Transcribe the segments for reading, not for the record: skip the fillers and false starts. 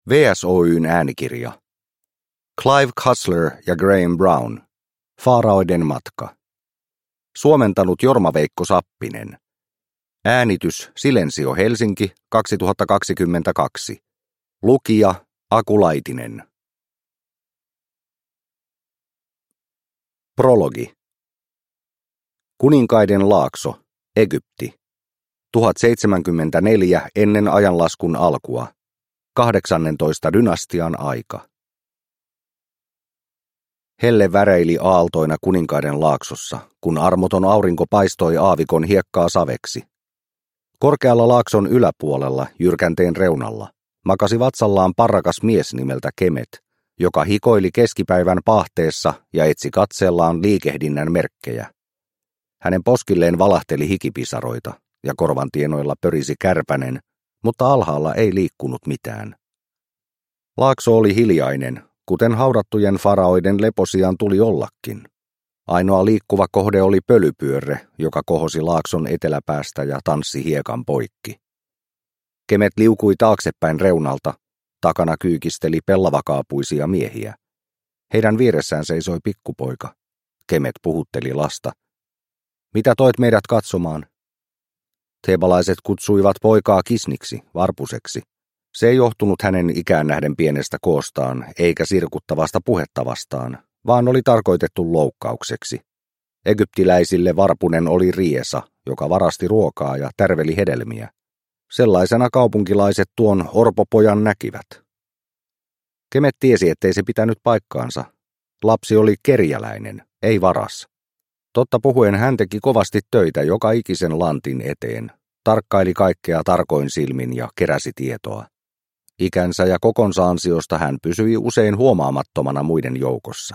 VSOY:n äänikirja. Clive Cussler ja Graham Brown. Faaraoiden matka. Suomentanut Jorma-Veikko Sappinen. Äänitys Silensio Helsinki 2022. Lukija Aku Laitinen. Prologi. Kuninkaiden laakso, Egypti. 1074 ennen ajanlaskun alkua. 18. dynastian aika. Helle väreili aaltoina Kuninkaiden laaksossa, kun armoton aurinko paistoi aavikon hiekkaa saveksi. Korkealla laakson yläpuolella, jyrkänteen reunalla, makasi vatsallaan parrakas mies nimeltä Kemet, joka hikoili keskipäivän paahteessa ja etsi katseellaan liikehdinnän merkkejä. Hänen poskilleen valahteli hikipisaroita ja korvantienoilla pörisi kärpänen, mutta alhaalla ei liikkunut mitään. Laakso oli hiljainen, kuten haudattujen faraoiden leposiaan tuli ollakin. Ainoa liikkuva kohde oli pölypyörre, joka kohosi laakson eteläpäästä ja tanssi hiekan poikki. Kemet liukui taaksepäin reunalta, takana kyykisteli pellavakaapuisia miehiä. Heidän vieressään seisoi pikkupoika. Kemet puhutteli lasta. Mitä toit meidät katsomaan? Teebalaiset kutsuivat poikaa kisniksi, varpuseksi. Se ei johtunut hänen ikään nähden pienestä koostaan, eikä sirkuttavasta puhetta vastaan, vaan oli tarkoitettu loukkaukseksi. Egyptiläisille varpunen oli riesa, joka varasti ruokaa ja tärveli hedelmiä. Sellaisena kaupunkilaiset tuon orpopojan näkivät. Kemet tiesi, ettei se pitänyt paikkaansa. Lapsi oli kerjäläinen, ei varas. Totta puhuen hän teki kovasti töitä joka ikisen lantin eteen, tarkkaili kaikkea tarkoin silmin ja keräsi tietoa. Ikänsä ja kokonsa ansiosta hän pysyi usein huomaamattomana muiden joukossa.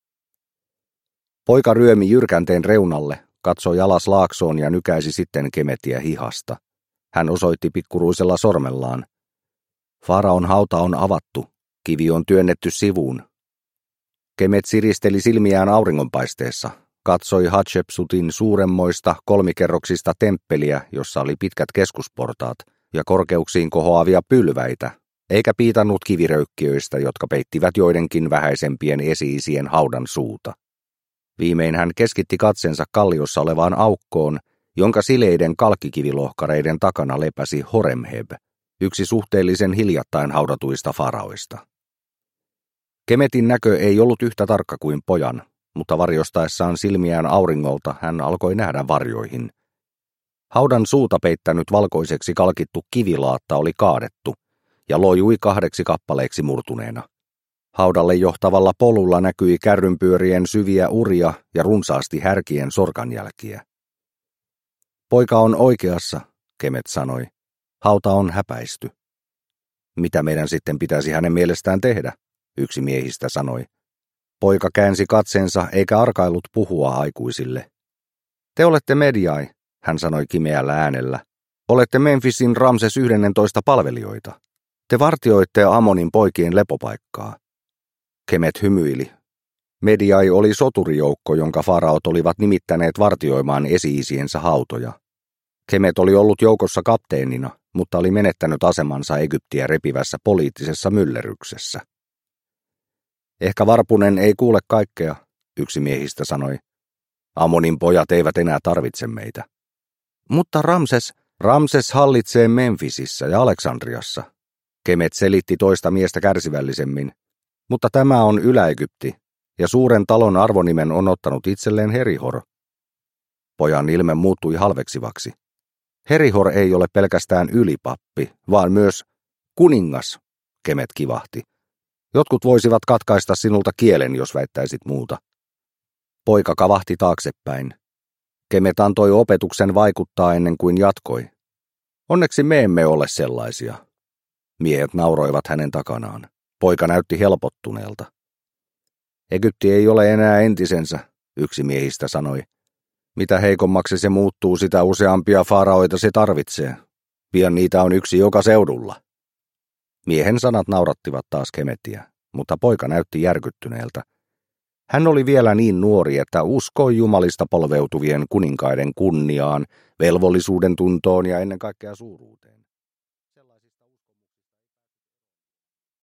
Poika ryömi jyrkänteen reunalle, katsoi alas laaksoon ja nykäisi sitten Kemetiä hihasta. Hän osoitti pikkuruisella sormellaan. Faraon hauta on avattu, kivi on työnnetty sivuun. Kemet siristeli silmiään auringonpaisteessa, katsoi Hatshepsutin suuremmoista kolmikerroksista temppeliä, jossa oli pitkät keskusportaat ja korkeuksiin kohoavia pylväitä, eikä piitannut kiviröykkiöistä, jotka peittivät joidenkin vähäisempien esi-isien haudan suuta. Viimein hän keskitti katsensa kalliossa olevaan aukkoon, jonka sileiden kalkkikivilohkareiden takana lepäsi Horemheb, yksi suhteellisen hiljattain haudatuista faraoista. Kemetin näkö ei ollut yhtä tarkka kuin pojan, mutta varjostaessaan silmiään auringolta hän alkoi nähdä varjoihin. Haudan suuta peittänyt valkoiseksi kalkittu kivilaatta oli kaadettu ja lojui 2 kappaleeksi murtuneena. Haudalle johtavalla polulla näkyi kärrynpyörien syviä uria ja runsaasti härkien sorkanjälkiä. Poika on oikeassa, Kemet sanoi. Hauta on häpäisty. Mitä meidän sitten pitäisi hänen mielestään tehdä, yksi miehistä sanoi. Poika käänsi katseensa eikä arkailut puhua aikuisille. Te olette Mediai, hän sanoi kimeällä äänellä. Olette Memphisin Ramses 11 palvelijoita. Te vartioitte Amonin poikien lepopaikkaa. Kemet hymyili. Mediai oli soturijoukko, jonka faraot olivat nimittäneet vartioimaan esi-isiensä hautoja. Kemet oli ollut joukossa kapteenina, mutta oli menettänyt asemansa Egyptiä repivässä poliittisessa myllerryksessä. Ehkä varpunen ei kuule kaikkea, yksi miehistä sanoi. Amonin pojat eivät enää tarvitse meitä. Mutta Ramses hallitsee Memphisissä ja Aleksandriassa. Kemet selitti toista miestä kärsivällisemmin. Mutta tämä on Ylä-Egypti, ja suuren talon arvonimen on ottanut itselleen Herihor. Pojan ilme muuttui halveksivaksi. Herihor ei ole pelkästään ylipappi, vaan myös kuningas, Kemet kivahti. Jotkut voisivat katkaista sinulta kielen, jos väittäisit muuta. Poika kavahti taaksepäin. Kemet antoi opetuksen vaikuttaa ennen kuin jatkoi. Onneksi me emme ole sellaisia. Miehet nauroivat hänen takanaan. Poika näytti helpottuneelta. Egypti ei ole enää entisensä, yksi miehistä sanoi. Mitä heikommaksi se muuttuu, sitä useampia faraoita se tarvitsee. Pian niitä on yksi joka seudulla. Miehen sanat naurattivat taas Kemetiä, mutta poika näytti järkyttyneeltä. Hän oli vielä niin nuori, että uskoi jumalista polveutuvien kuninkaiden kunniaan, velvollisuuden tuntoon ja ennen kaikkea suuruuteen.